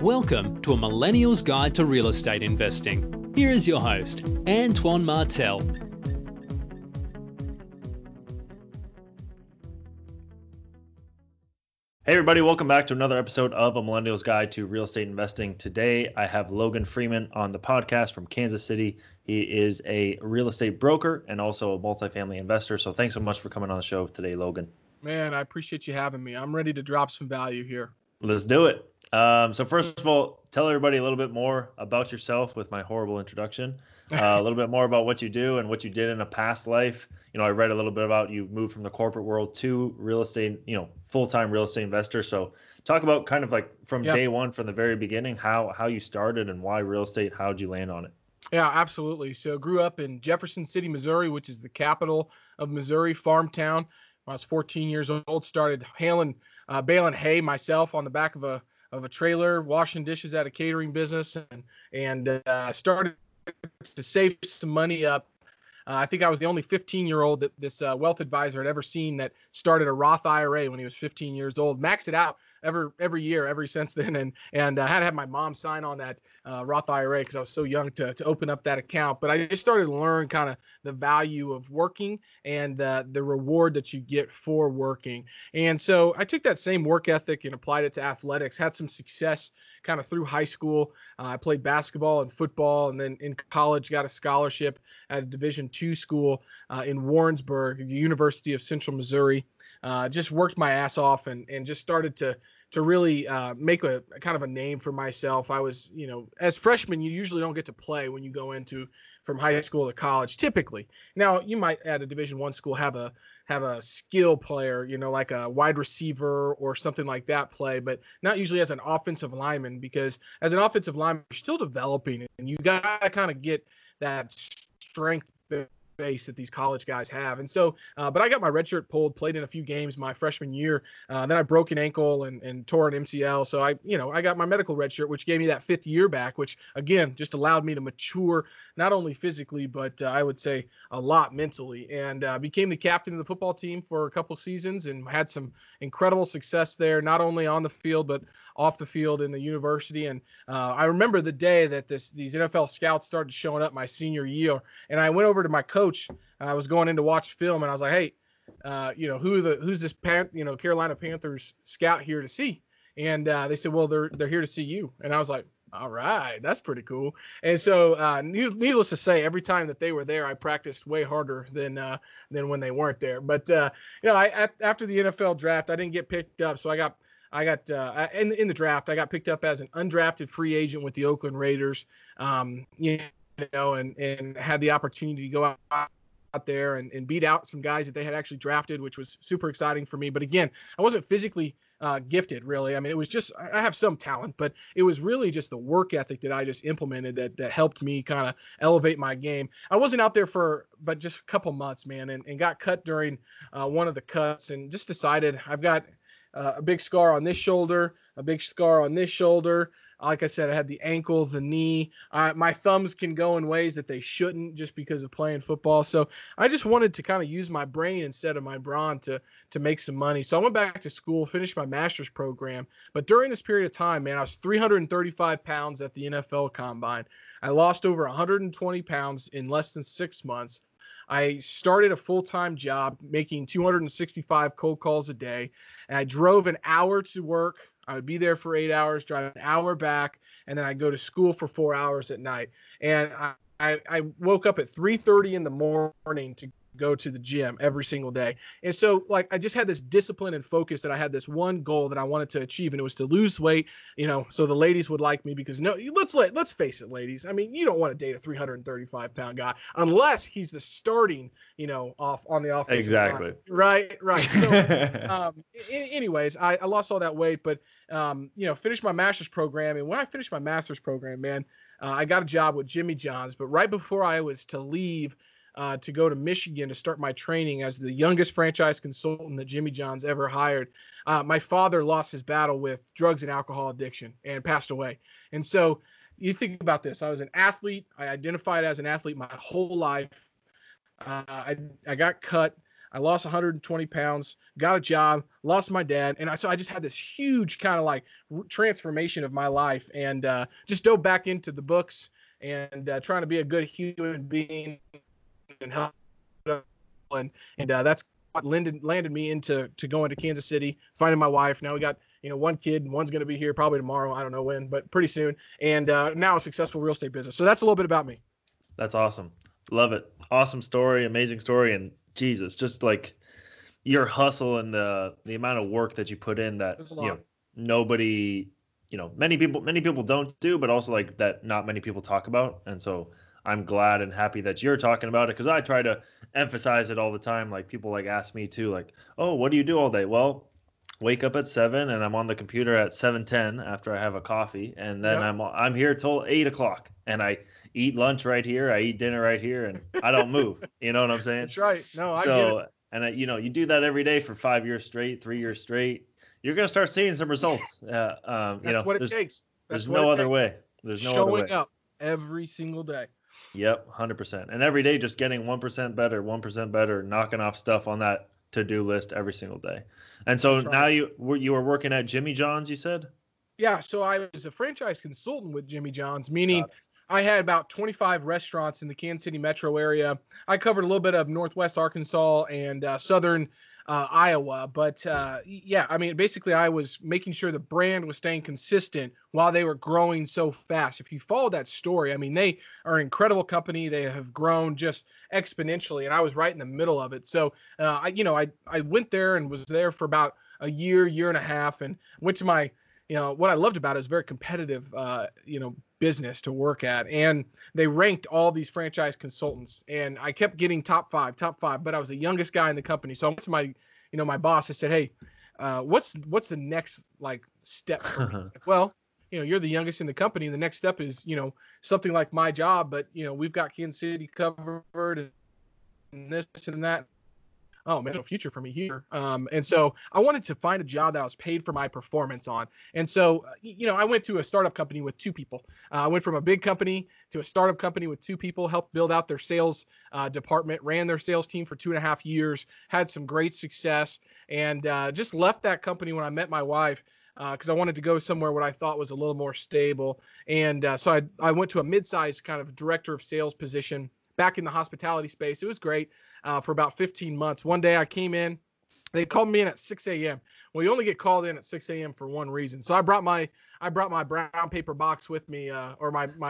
Welcome to a Millennial's Guide to Real Estate Investing. Here is your host, Antoine Martel. Hey everybody, welcome back to another episode of A Millennial's Guide to Real Estate Investing. Today I have Logan Freeman on the podcast from Kansas City. He is a real estate broker and also a multifamily investor. So thanks so much for coming on the show today, Logan. Man, I appreciate you having me. I'm ready to drop some value here. Let's do it. So first of all, tell everybody a little bit more about yourself with my horrible introduction. A little bit more about what you do and what you did in a past life. You know, I read a little bit about you moved from the corporate world to real estate, full-time real estate investor. So talk about kind of like from day one, from the very beginning, how you started and why real estate, how'd you land on it? Yeah, absolutely. So grew up in Jefferson City, Missouri, which is the capital of Missouri, farm town. When I was 14 years old, started baling hay myself on the back of a trailer, washing dishes at a catering business, and started to save some money up. I think I was the only 15-year-old that this wealth advisor had ever seen that started a Roth IRA when he was 15 years old. Maxed it out every year ever since then, and I had to have my mom sign on that Roth IRA because I was so young to open up that account. But I just started to learn kind of the value of working and the reward that you get for working. And so I took that same work ethic and applied it to athletics. Had some success kind of through high school. I played basketball and football, and then in college got a scholarship at a Division II school in Warrensburg, the University of Central Missouri. Just worked my ass off and just started to really make a kind of a name for myself. I was, as freshmen, you usually don't get to play when you go into from high school to college, typically. Now, you might at a Division I school have a skill player, like a wide receiver or something like that play, but not usually as an offensive lineman, because as an offensive lineman, you're still developing, and you got to kind of get that strength base that these college guys have. And so, but I got my red shirt pulled, played in a few games my freshman year. Then I broke an ankle and tore an MCL. So I got my medical red shirt, which gave me that fifth year back, which again, just allowed me to mature, not only physically, but I would say a lot mentally, and became the captain of the football team for a couple seasons and had some incredible success there, not only on the field, but off the field in the university. And I remember the day that these NFL scouts started showing up my senior year, and I went over to my coach. I was going in to watch film, and I was like, "Hey, who's this Carolina Panthers scout here to see?" And they said, "Well, they're here to see you." And I was like, "All right, that's pretty cool." And so, needless to say, every time that they were there, I practiced way harder than when they weren't there. But after the NFL draft, I didn't get picked up, so I got in the draft, I got picked up as an undrafted free agent with the Oakland Raiders, and had the opportunity to go out there and beat out some guys that they had actually drafted, which was super exciting for me. But again, I wasn't physically gifted, really. I mean, it was just, I have some talent, but it was really just the work ethic that I just implemented that helped me kind of elevate my game. I wasn't out there but just a couple months, man, and got cut during one of the cuts, and just decided I've got a big scar on this shoulder, a big scar on this shoulder. Like I said, I had the ankle, the knee. My thumbs can go in ways that they shouldn't just because of playing football. So I just wanted to kind of use my brain instead of my brawn to make some money. So I went back to school, finished my master's program. But during this period of time, man, I was 335 pounds at the NFL Combine. I lost over 120 pounds in less than 6 months. I started a full-time job making 265 cold calls a day, and I drove an hour to work. I would be there for 8 hours, drive an hour back, and then I'd go to school for 4 hours at night. And I woke up at 3:30 in the morning to go to the gym every single day. And so I just had this discipline and focus that I had this one goal that I wanted to achieve, and it was to lose weight, so the ladies would like me, because let's face it, ladies. I mean, you don't want to date a 335-pound guy unless he's the starting, off on the offensive exactly line. Right. So anyways, I lost all that weight, but finished my master's program. And when I finished my master's program, man, I got a job with Jimmy John's. But right before I was to leave to go to Michigan to start my training as the youngest franchise consultant that Jimmy John's ever hired, my father lost his battle with drugs and alcohol addiction and passed away. And so you think about this. I was an athlete. I identified as an athlete my whole life. I got cut. I lost 120 pounds, got a job, lost my dad. And so I just had this huge kind of like transformation of my life, and just dove back into the books and trying to be a good human being and help. And that's what landed me into going to Kansas City, finding my wife. Now we got, one kid, and one's going to be here probably tomorrow. I don't know when, but pretty soon. And now a successful real estate business. So that's a little bit about me. That's awesome. Love it. Awesome story, amazing story. And Jesus, just like your hustle and the amount of work that you put in that, nobody, many people don't do, but also like that not many people talk about. And so I'm glad and happy that you're talking about it, because I try to emphasize it all the time. Like people like ask me too, like, oh, what do you do all day? Well, wake up at 7 and I'm on the computer at 7:10 after I have a coffee, and then I'm here till 8 o'clock, and I eat lunch right here, I eat dinner right here, and I don't move. You know what I'm saying? That's right. No, I get it. And you do that every day for 5 years straight, 3 years straight, you're gonna start seeing some results. That's what it takes. There's no other way. There's no other way. Showing up every single day. Yep, 100%. And every day just getting 1% better, knocking off stuff on that to-do list every single day. And so now you were working at Jimmy John's, you said? Yeah, so I was a franchise consultant with Jimmy John's, meaning I had about 25 restaurants in the Kansas City metro area. I covered a little bit of Northwest Arkansas and southern Iowa. But basically I was making sure the brand was staying consistent while they were growing so fast. If you follow that story, I mean, they are an incredible company. They have grown just exponentially, and I was right in the middle of it. So, I went there and was there for about a year and a half, and went to my, what I loved about it is very competitive, business to work at. And they ranked all these franchise consultants, and I kept getting top five, but I was the youngest guy in the company. So I went to my, my boss. I said, hey, what's the next step for me? Like, well, you're the youngest in the company. The next step is, something like my job, but we've got Kansas City covered and this and that. Oh man, there's no future for me here. And so I wanted to find a job that I was paid for my performance on. And so, I went to a startup company with 2 people. I went from a big company to a startup company with 2 people, helped build out their sales department, ran their sales team for 2.5 years, had some great success, and just left that company when I met my wife, because I wanted to go somewhere what I thought was a little more stable. And so I went to a mid-sized kind of director of sales position back in the hospitality space. It was great for about 15 months. One day I came in, they called me in at 6 a.m. Well, you only get called in at 6 a.m. for one reason. So I brought my brown paper box with me, or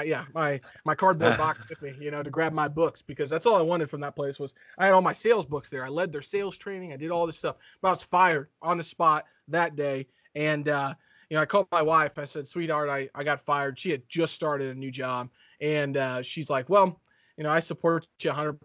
my cardboard box with me, to grab my books, because that's all I wanted from that place. Was I had all my sales books there. I led their sales training. I did all this stuff. But I was fired on the spot that day. And, I called my wife. I said, sweetheart, I got fired. She had just started a new job. And she's like, well, I support you 100%.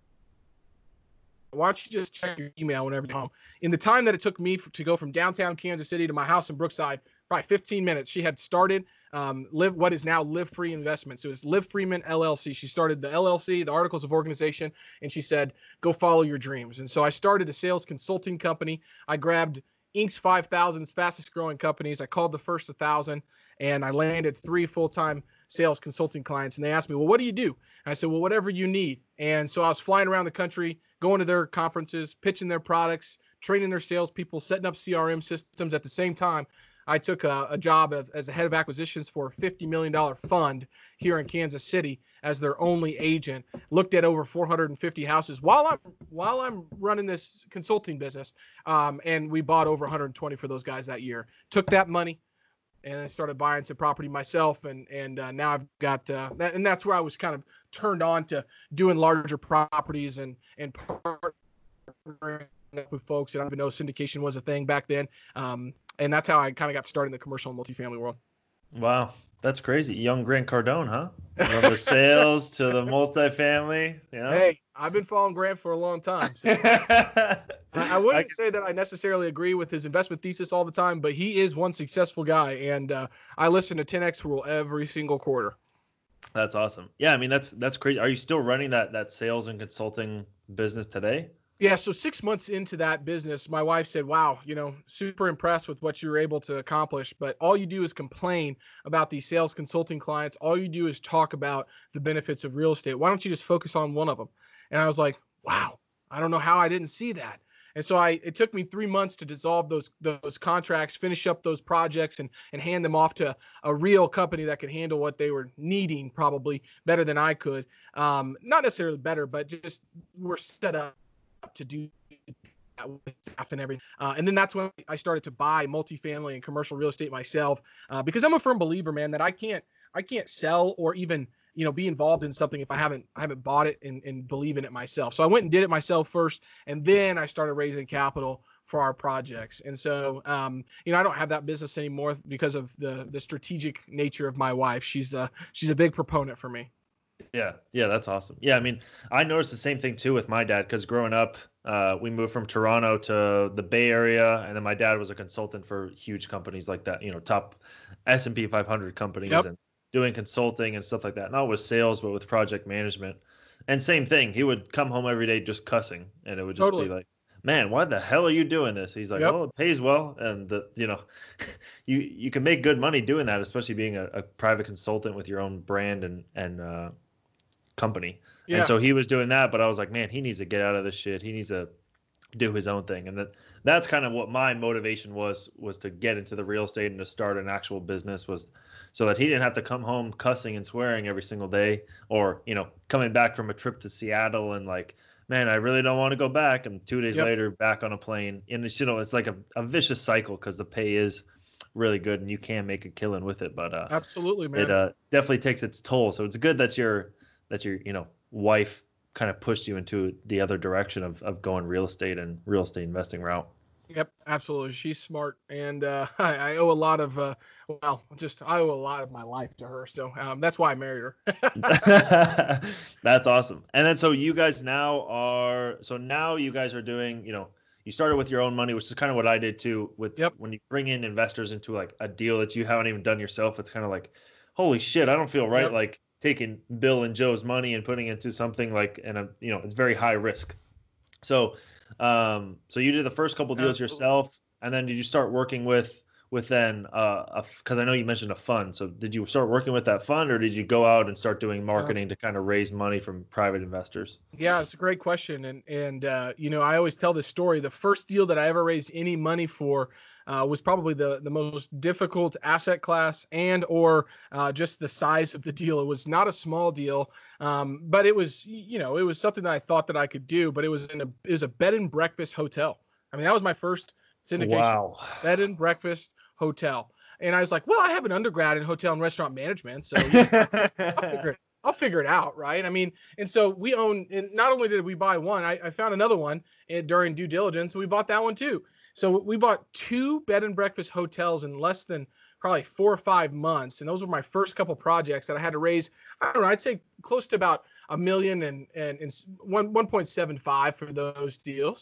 Why don't you just check your email whenever you're home? In the time that it took me to go from downtown Kansas City to my house in Brookside, probably 15 minutes, she had started what is now Live Free Investments. It was Liv Freeman LLC. She started the LLC, the Articles of Organization, and she said, go follow your dreams. And so I started a sales consulting company. I grabbed Inc.'s 5,000's fastest growing companies. I called the first 1,000, and I landed 3 full-time sales consulting clients. And they asked me, well, what do you do? And I said, well, whatever you need. And so I was flying around the country, going to their conferences, pitching their products, training their salespeople, setting up CRM systems. At the same time, I took a job as a head of acquisitions for a $50 million fund here in Kansas City as their only agent. Looked at over 450 houses while I'm running this consulting business, and we bought over 120 for those guys that year. Took that money and I started buying some property myself, and now I've got that, and that's where I was kind of turned on to doing larger properties and partnering with folks. And I didn't even know syndication was a thing back then. And that's how I kind of got started in the commercial and multifamily world. Wow, that's crazy. Young Grant Cardone, huh? From the sales to the multifamily. Yeah. Hey, I've been following Grant for a long time. So I wouldn't say that I necessarily agree with his investment thesis all the time, but he is one successful guy, and I listen to 10X Rule every single quarter. That's awesome. Yeah, I mean, that's crazy. Are you still running that sales and consulting business today? Yeah, so 6 months into that business, my wife said, wow, super impressed with what you were able to accomplish, but all you do is complain about these sales consulting clients. All you do is talk about the benefits of real estate. Why don't you just focus on one of them? And I was like, wow, I don't know how I didn't see that. And so it took me 3 months to dissolve those contracts, finish up those projects, and hand them off to a real company that could handle what they were needing probably better than I could. Not necessarily better, but just were set up to do that with staff and everything. And then that's when I started to buy multifamily and commercial real estate myself, because I'm a firm believer, man, that I can't sell or even be involved in something if I haven't bought it and believe in it myself. So I went and did it myself first, and then I started raising capital for our projects. And so, I don't have that business anymore because of the strategic nature of my wife. She's a big proponent for me. Yeah, that's awesome. Yeah, I mean, I noticed the same thing too with my dad, because growing up, we moved from Toronto to the Bay Area, and then my dad was a consultant for huge companies like that, top S&P 500 companies. Yep. And doing consulting and stuff like that, not with sales, but with project management. And same thing, he would come home every day just cussing, and it would just be like, man, why the hell are you doing this? He's like, well, it pays well. And you can make good money doing that, especially being a private consultant with your own brand and company. Yeah. And so he was doing that, but I was like, man, he needs to get out of this shit. He needs to do his own thing. And that's kind of what my motivation was to get into the real estate and to start an actual business, was so that he didn't have to come home cussing and swearing every single day, or, coming back from a trip to Seattle and like, man, I really don't want to go back. And 2 days later, back on a plane. And it's like a vicious cycle, because the pay is really good and you can make a killing with it. But absolutely, man, it definitely takes its toll. So it's good that your wife kind of pushed you into the other direction of going real estate and real estate investing route. Yep, absolutely. She's smart, and I owe a lot of I owe a lot of my life to her. So that's why I married her. That's awesome. And then so you guys now you guys are doing, you started with your own money, which is kind of what I did too. When you bring in investors into like a deal that you haven't even done yourself, it's kind of like, holy shit, I don't feel right like taking Bill and Joe's money and putting it into something like, it's very high risk. So so you did the first couple deals yourself, and then did you start working with then because I know you mentioned a fund. So did you start working with that fund, or did you go out and start doing marketing to kind of raise money from private investors? Yeah, it's a great question. And I always tell this story. The first deal that I ever raised any money for was probably the most difficult asset class or just the size of the deal. It was not a small deal, but it was, it was something that I thought that I could do, but it was a bed and breakfast hotel. I mean, that was my first syndication. Wow. Bed and breakfast hotel. And I was like, well, I have an undergrad in hotel and restaurant management, so I'll figure it out, right? I mean, and so we own, and not only did we buy one, I found another one during due diligence, and we bought that one too. So we bought 2 bed and breakfast hotels in less than probably 4 or 5 months. And those were my first couple projects that I had to raise, I don't know, I'd say close to about $1 million and 1.75 for those deals.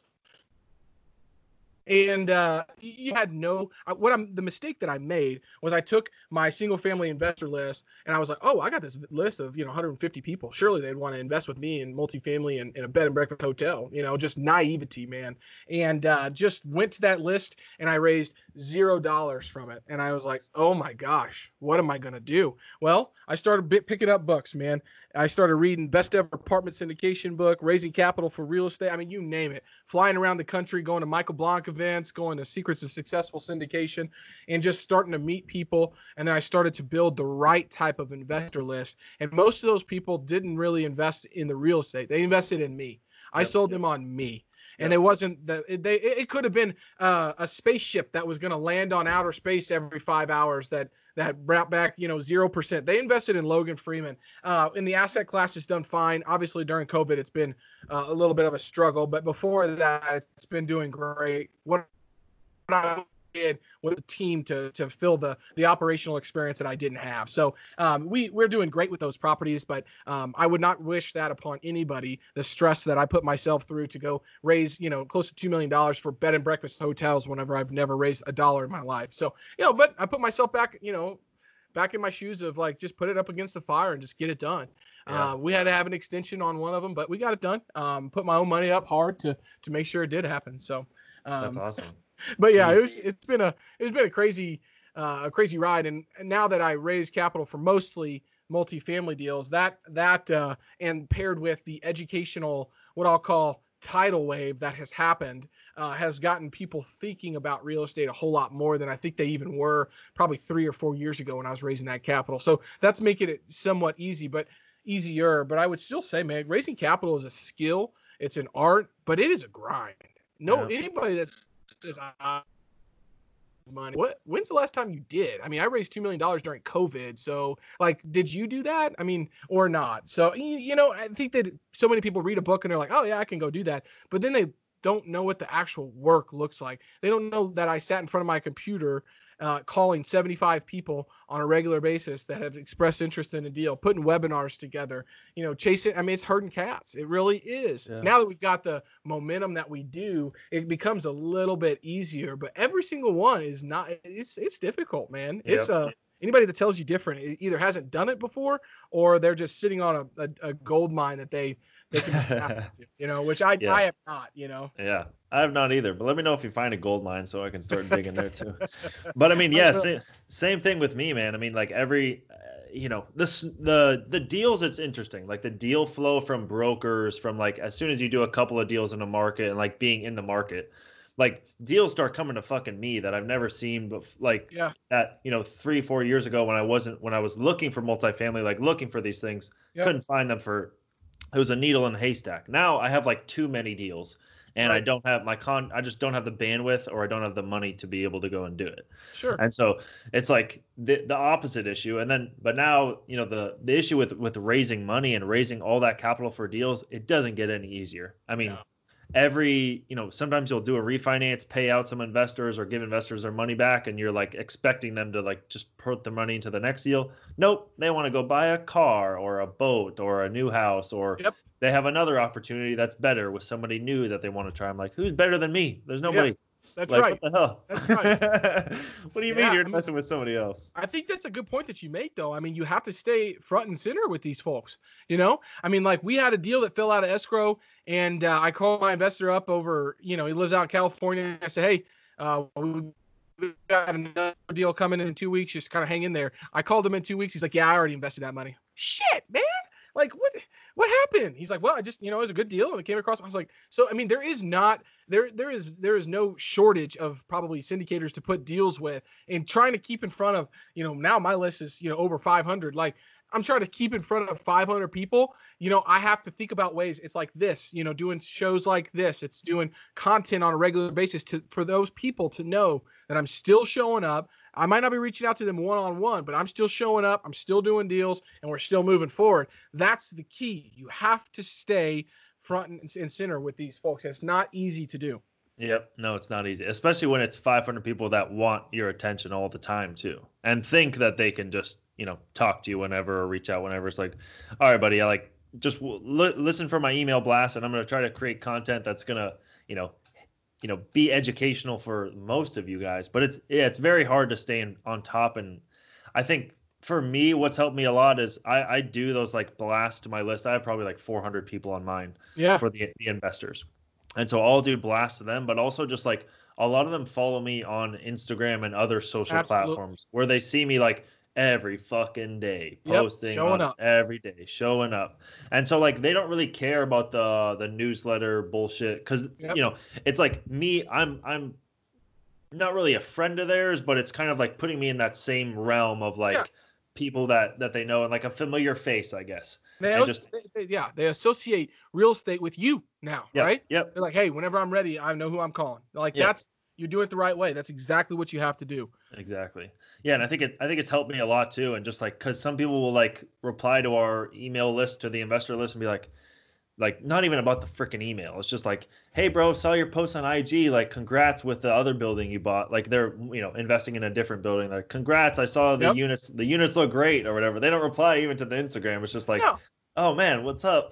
And you had the mistake that I made was I took my single family investor list and I was like, oh, I got this list of 150 people. Surely they'd want to invest with me in multifamily and in a bed and breakfast hotel. Just naivety, man. And just went to that list and I raised $0 from it. And I was like, oh my gosh, what am I gonna do? Well, I started picking up books, man. I started reading Best Ever Apartment Syndication book, Raising Capital for Real Estate. I mean, you name it. Flying around the country, going to Michael Blanc events, going to Secrets of Successful Syndication, and just starting to meet people. And then I started to build the right type of investor list. And most of those people didn't really invest in the real estate. They invested in me. I sold them on me. And it wasn't it could have been a spaceship that was going to land on outer space every 5 hours that brought back 0%. They invested in Logan Freeman. And the asset class has done fine. Obviously during COVID it's been a little bit of a struggle, but before that it's been doing great. What I did with the team to fill the operational experience that I didn't have. So we're doing great with those properties, but I would not wish that upon anybody, the stress that I put myself through to go raise, close to $2 million for bed and breakfast hotels whenever I've never raised $1 in my life. So, but I put myself back, back in my shoes of like, just put it up against the fire and just get it done. Yeah. We had to have an extension on one of them, but we got it done. Put my own money up hard to make sure it did happen. So that's awesome. But yeah, it's been a crazy ride, and now that I raise capital for mostly multifamily deals, that and paired with the educational, what I'll call tidal wave that has happened has gotten people thinking about real estate a whole lot more than I think they even were probably 3 or 4 years ago when I was raising that capital. So that's making it somewhat easier. But I would still say, man, raising capital is a skill. It's an art, but it is a grind. Anybody that says money. When's the last time you did? I mean, I raised $2 million during COVID. So like, did you do that? I mean, or not? So, I think that so many people read a book and they're like, oh yeah, I can go do that. But then they don't know what the actual work looks like. They don't know that I sat in front of my computer calling 75 people on a regular basis that have expressed interest in a deal, putting webinars together, chasing. I mean, it's herding cats. It really is. Yeah. Now that we've got the momentum that we do, it becomes a little bit easier, but every single one is not, it's difficult, man. Yep. It's anybody that tells you different either hasn't done it before or they're just sitting on a gold mine that they can just tap into, which I have not, Yeah, I have not either. But let me know if you find a gold mine so I can start digging there too. But I mean, yeah, same thing with me, man. I mean, like every, the deals, it's interesting. Like the deal flow from brokers, from like as soon as you do a couple of deals in a market and like being in the market, like deals start coming to fucking me that I've never seen, but like that, 3-4 years ago when I was looking for multifamily, like looking for these things, couldn't find them it was a needle in a haystack. Now I have like too many deals and I don't have I just don't have the bandwidth or I don't have the money to be able to go and do it. Sure. And so it's like the opposite issue. But now, the issue with raising money and raising all that capital for deals, it doesn't get any easier. I mean, sometimes you'll do a refinance, pay out some investors or give investors their money back. And you're like expecting them to like just put the money into the next deal. Nope. They want to go buy a car or a boat or a new house, or they have another opportunity that's better with somebody new that they want to try. I'm like, who's better than me? There's nobody. Yeah. That's like, right. What the hell? That's right. What do you mean you're messing with somebody else? I think that's a good point that you make, though. I mean, you have to stay front and center with these folks. I mean, like we had a deal that fell out of escrow, and I called my investor up over. He lives out in California. I said, hey, we got another deal coming in 2 weeks. Just kind of hang in there. I called him in 2 weeks. He's like, yeah, I already invested that money. Shit, man. Like what happened? He's like, well, I just, it was a good deal and it came across. I was like, so, I mean, there is no shortage of probably syndicators to put deals with, and trying to keep in front of, now my list is, over 500. Like I'm trying to keep in front of 500 people. I have to think about ways. It's like this, doing shows like this. It's doing content on a regular basis for those people to know that I'm still showing up. I might not be reaching out to them one-on-one, but I'm still showing up. I'm still doing deals, and we're still moving forward. That's the key. You have to stay front and center with these folks. It's not easy to do. Yep. No, it's not easy, especially when it's 500 people that want your attention all the time too, and think that they can just, talk to you whenever or reach out whenever. It's like, all right, buddy, I like just listen for my email blast, and I'm going to try to create content that's going to, be educational for most of you guys. But it's very hard to stay on top. And I think for me, what's helped me a lot is I do those like blasts to my list. I have probably like 400 people on mine for the investors. And so I'll do blasts to them, but also just like a lot of them follow me on Instagram and other social platforms where they see me like every fucking day posting every day, showing up. And so like they don't really care about the newsletter bullshit because it's like me, I'm not really a friend of theirs, but it's kind of like putting me in that same realm of like people that they know and like a familiar face, I guess. They associate real estate with you now, right? Yep. They're like, hey, whenever I'm ready, I know who I'm calling. Like you're doing it the right way. That's exactly what you have to do. Exactly. Yeah, and I think it's helped me a lot too. And just like, because some people will like reply to our email list, to the investor list, and be like not even about the freaking email. It's just like, hey, bro, saw your post on IG. Like, congrats with the other building you bought. Like they're investing in a different building. Like, congrats, I saw the units. The units look great or whatever. They don't reply even to the Instagram. It's just like, oh man, what's up?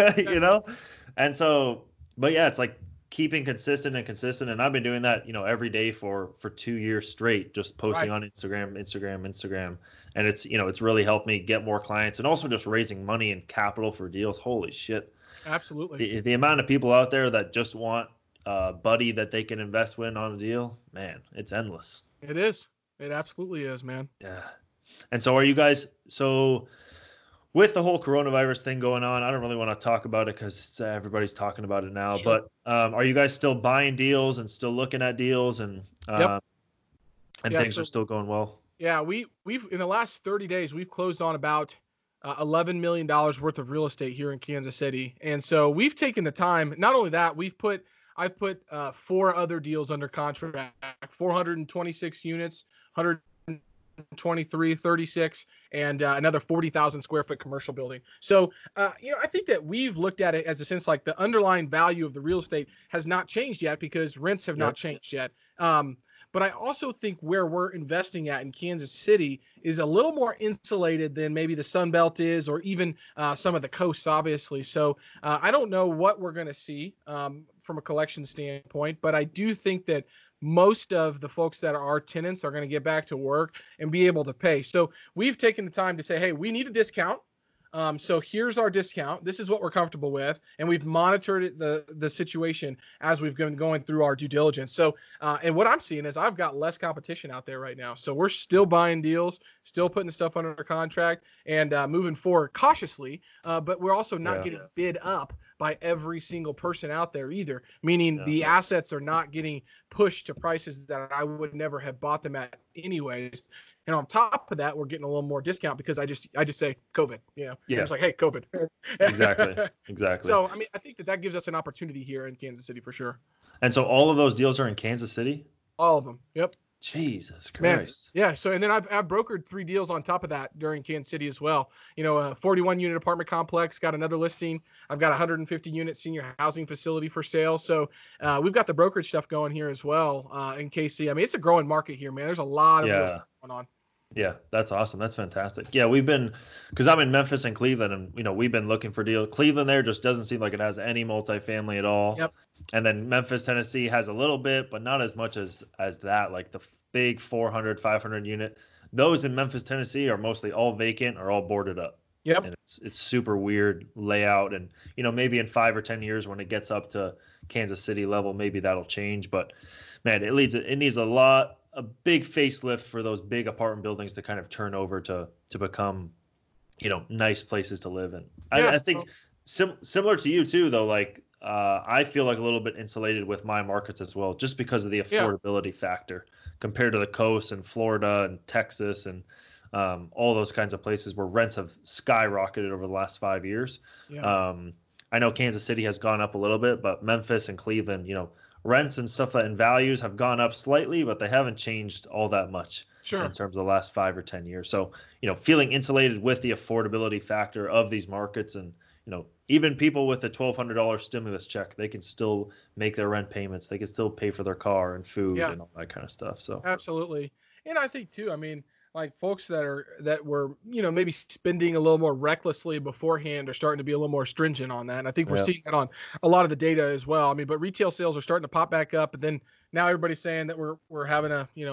And so, but yeah, it's like keeping consistent. And I've been doing that, every day for 2 years straight, just posting on Instagram. And it's, it's really helped me get more clients and also just raising money and capital for deals. Holy shit. Absolutely. The amount of people out there that just want a buddy that they can invest with on a deal, man, it's endless. It is. It absolutely is, man. Yeah. And so are you guys, with the whole coronavirus thing going on, I don't really want to talk about it because everybody's talking about it now. Sure. But are you guys still buying deals and still looking at deals and Yep. things So are still going well? yeah, we've in the last 30 days we've closed on about $11 million worth of real estate here in Kansas City, and so we've taken the time. Not only that, I've put 4 other deals under contract, 426 units, 123, 36, and another 40,000 square foot commercial building. So, I think that we've looked at it as a sense like the underlying value of the real estate has not changed yet because rents have not changed yet. But I also think where we're investing at in Kansas City is a little more insulated than maybe the Sun Belt is, or even some of the coasts, obviously. So I don't know what we're going to see from a collection standpoint, but I do think that most of the folks that are our tenants are going to get back to work and be able to pay. So we've taken the time to say, hey, we need a discount. So here's our discount. This is what we're comfortable with, and we've monitored the situation as we've been going through our due diligence. So, and what I'm seeing is I've got less competition out there right now. So we're still buying deals, still putting stuff under contract, and moving forward cautiously. But we're also not getting bid up by every single person out there either. Meaning the assets are not getting pushed to prices that I would never have bought them at anyways. And on top of that, we're getting a little more discount because I just say COVID, It's like, hey, COVID. Exactly. So, I mean, I think that gives us an opportunity here in Kansas City for sure. And so all of those deals are in Kansas City? All of them. Yep. Jesus Christ. Man. Yeah. So, and then I've brokered 3 deals on top of that during Kansas City as well. A 41 unit apartment complex, got another listing. I've got a 150 unit senior housing facility for sale. So we've got the brokerage stuff going here as well in KC. I mean, it's a growing market here, man. There's a lot of real stuff going on. Yeah, that's awesome. That's fantastic. Yeah, because I'm in Memphis and Cleveland, and we've been looking for deals. Cleveland there just doesn't seem like it has any multifamily at all. Yep. And then Memphis, Tennessee has a little bit, but not as much as that. Like the big 400, 500 unit. Those in Memphis, Tennessee are mostly all vacant or all boarded up. Yep. And it's super weird layout, and maybe in 5 or 10 years when it gets up to Kansas City level, maybe that'll change. But man, it needs a big facelift for those big apartment buildings to kind of turn over to become, nice places to live in. Yeah. I think similar to you too, though, like I feel like a little bit insulated with my markets as well, just because of the affordability factor compared to the coast and Florida and Texas and all those kinds of places where rents have skyrocketed over the last 5 years. Yeah. I know Kansas City has gone up a little bit, but Memphis and Cleveland, rents and stuff and values have gone up slightly, but they haven't changed all that much in terms of the last 5 or 10 years. So, feeling insulated with the affordability factor of these markets, and, even people with a $1,200 stimulus check, they can still make their rent payments. They can still pay for their car and food and all that kind of stuff. So absolutely. And I think too, I mean, like folks that were, maybe spending a little more recklessly beforehand are starting to be a little more stringent on that. And I think we're seeing that on a lot of the data as well. I mean, but retail sales are starting to pop back up, and then now everybody's saying that we're having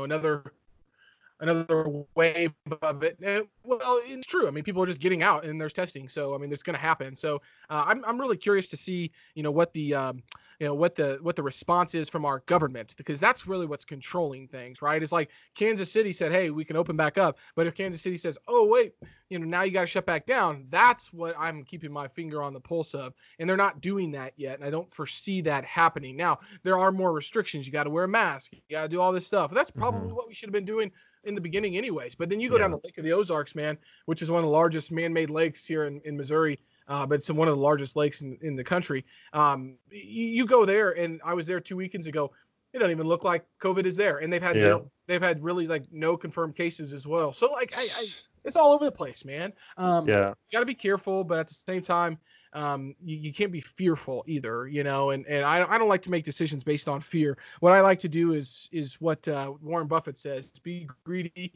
another wave of it. Well, it's true. I mean, people are just getting out and there's testing. So, I mean, it's going to happen. So I'm really curious to see, what the response is from our government, because that's really what's controlling things, right? It's like Kansas City said, hey, we can open back up. But if Kansas City says, oh, wait, now you got to shut back down, that's what I'm keeping my finger on the pulse of. And they're not doing that yet. And I don't foresee that happening. Now, there are more restrictions. You got to wear a mask. You got to do all this stuff. That's probably what we should have been doing in the beginning anyways. But then you go down the Lake of the Ozarks, man, which is one of the largest man-made lakes here in Missouri. But it's one of the largest lakes in the country. You go there, and I was there 2 weekends ago. It doesn't even look like COVID is there, and they've had really like no confirmed cases as well. So like, it's all over the place, man. You got to be careful, but at the same time, you can't be fearful either, And I don't like to make decisions based on fear. What I like to do is what Warren Buffett says: be greedy.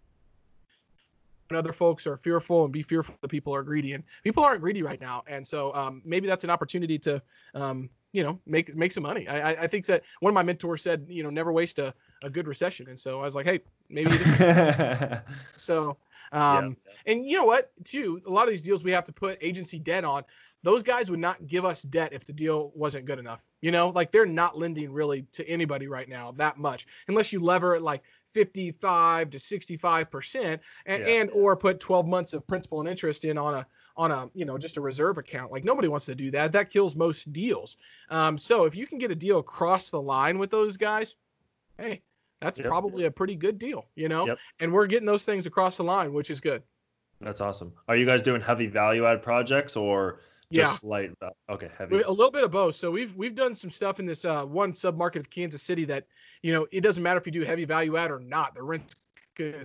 Other folks are fearful, and be fearful that people are greedy, and people aren't greedy right now. And so maybe that's an opportunity to make some money. I think that one of my mentors said, never waste a good recession. And so I was like, hey, maybe this is so and you know what, too, a lot of these deals we have to put agency debt on. Those guys would not give us debt if the deal wasn't good enough. Like they're not lending really to anybody right now that much, unless you lever it like 55 to 65% and or put 12 months of principal and interest in on a just a reserve account. Like, nobody wants to do that. That kills most deals. So if you can get a deal across the line with those guys, hey, that's probably a pretty good deal, and we're getting those things across the line, which is good. That's awesome. Are you guys doing heavy value add projects or just light? Okay, heavy. A little bit of both. So we've done some stuff in this one submarket of Kansas City that, it doesn't matter if you do heavy value add or not. The rent's good.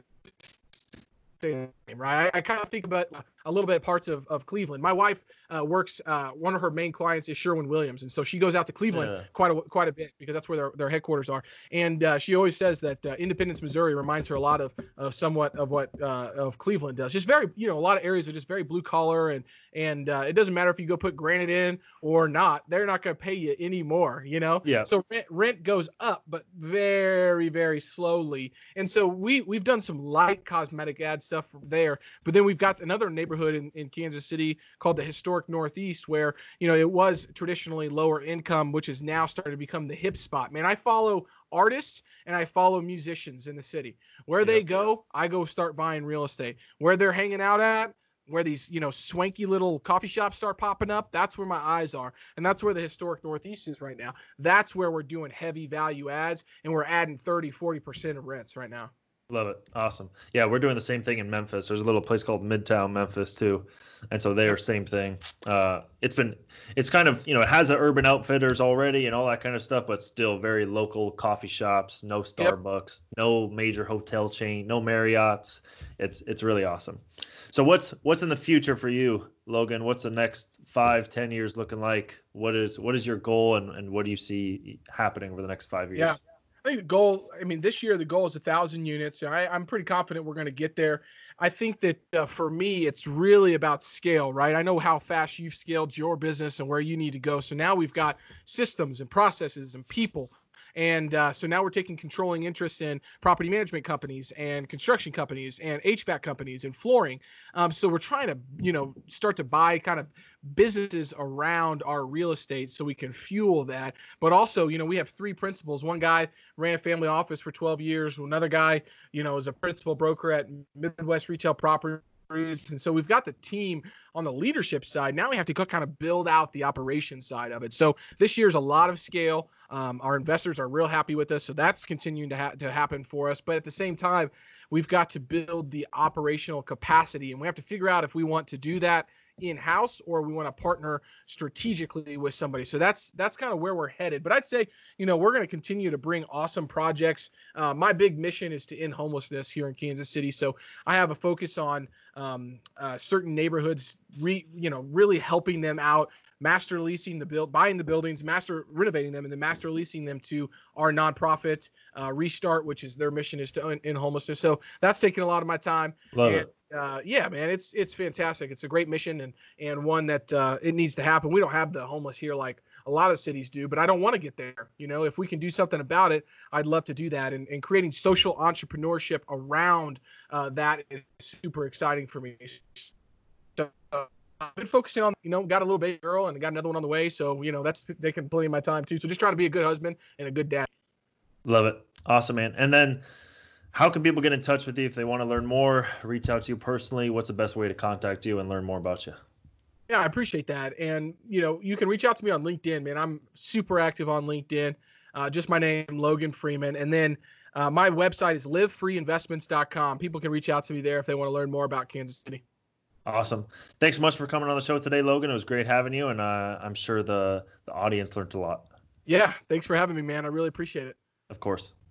Right. I kind of think about a little bit parts of Cleveland. My wife works. One of her main clients is Sherwin-Williams, and so she goes out to Cleveland quite a bit because that's where their headquarters are. And she always says that Independence, Missouri, reminds her a lot of Cleveland does. Just very, a lot of areas are just very blue collar, and it doesn't matter if you go put granite in or not. They're not going to pay you anymore. Yeah. So rent goes up, but very, very slowly. And so we've done some light cosmetic ad stuff there, but then we've got another neighborhood in Kansas City called the Historic Northeast, where it was traditionally lower income, which has now started to become the hip spot. Man, I follow artists and I follow musicians in the city. Where they go, I go start buying real estate. Where they're hanging out at, where these swanky little coffee shops start popping up, that's where my eyes are. And that's where the Historic Northeast is right now. That's where we're doing heavy value ads, and we're adding 30-40% of rents right now. Love it. Awesome. Yeah, we're doing the same thing in Memphis. There's a little place called Midtown Memphis too. And so they are same thing. It's kind of, it has the Urban Outfitters already and all that kind of stuff, but still very local coffee shops, no Starbucks, no major hotel chain, no Marriott's. It's really awesome. So what's in the future for you, Logan? What's the next 5-10 years looking like? What is your goal, and what do you see happening over the next 5 years? Yeah. I think the goal, this year the goal is 1,000 units. I'm pretty confident we're going to get there. I think that for me, it's really about scale, right? I know how fast you've scaled your business and where you need to go. So now we've got systems and processes and people. And so now we're taking controlling interest in property management companies and construction companies and HVAC companies and flooring. So we're trying to, start to buy kind of businesses around our real estate so we can fuel that. But also, we have 3 principals. One guy ran a family office for 12 years. Another guy, is a principal broker at Midwest Retail Properties. And so we've got the team on the leadership side. Now we have to go kind of build out the operations side of it. So this year's a lot of scale. Our investors are real happy with us. So that's continuing to happen for us. But at the same time, we've got to build the operational capacity, and we have to figure out if we want to do that in-house or we want to partner strategically with somebody. So that's kind of where we're headed. But I'd say, we're going to continue to bring awesome projects. My big mission is to end homelessness here in Kansas City. So I have a focus on certain neighborhoods, really helping them out, master leasing buying the buildings, master renovating them, and then master leasing them to our nonprofit Restart, which is their mission is to end homelessness. So that's taking a lot of my time. Love it. Yeah, man, it's fantastic. It's a great mission and one that it needs to happen. We don't have the homeless here like a lot of cities do, but I don't want to get there. If we can do something about it, I'd love to do that. And creating social entrepreneurship around that is super exciting for me. So, I've been focusing on, got a little baby girl and got another one on the way. So, that's taking plenty of my time too. So just trying to be a good husband and a good dad. Love it. Awesome, man. And then how can people get in touch with you if they want to learn more, reach out to you personally? What's the best way to contact you and learn more about you? Yeah, I appreciate that. And, you can reach out to me on LinkedIn, man. I'm super active on LinkedIn. Just my name, Logan Freeman. And then my website is livefreeinvestments.com. People can reach out to me there if they want to learn more about Kansas City. Awesome. Thanks so much for coming on the show today, Logan. It was great having you, and I'm sure the audience learned a lot. Yeah, thanks for having me, man. I really appreciate it. Of course.